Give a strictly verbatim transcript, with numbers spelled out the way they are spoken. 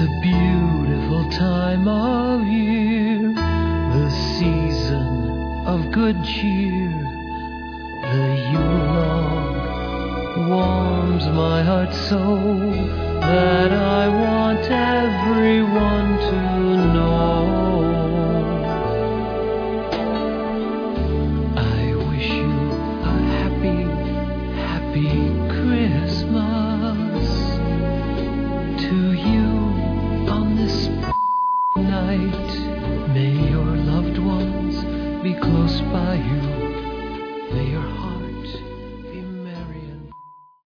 a beautiful time of year, the season of good cheer. The Yule log warms my heart so that I want everyone to know.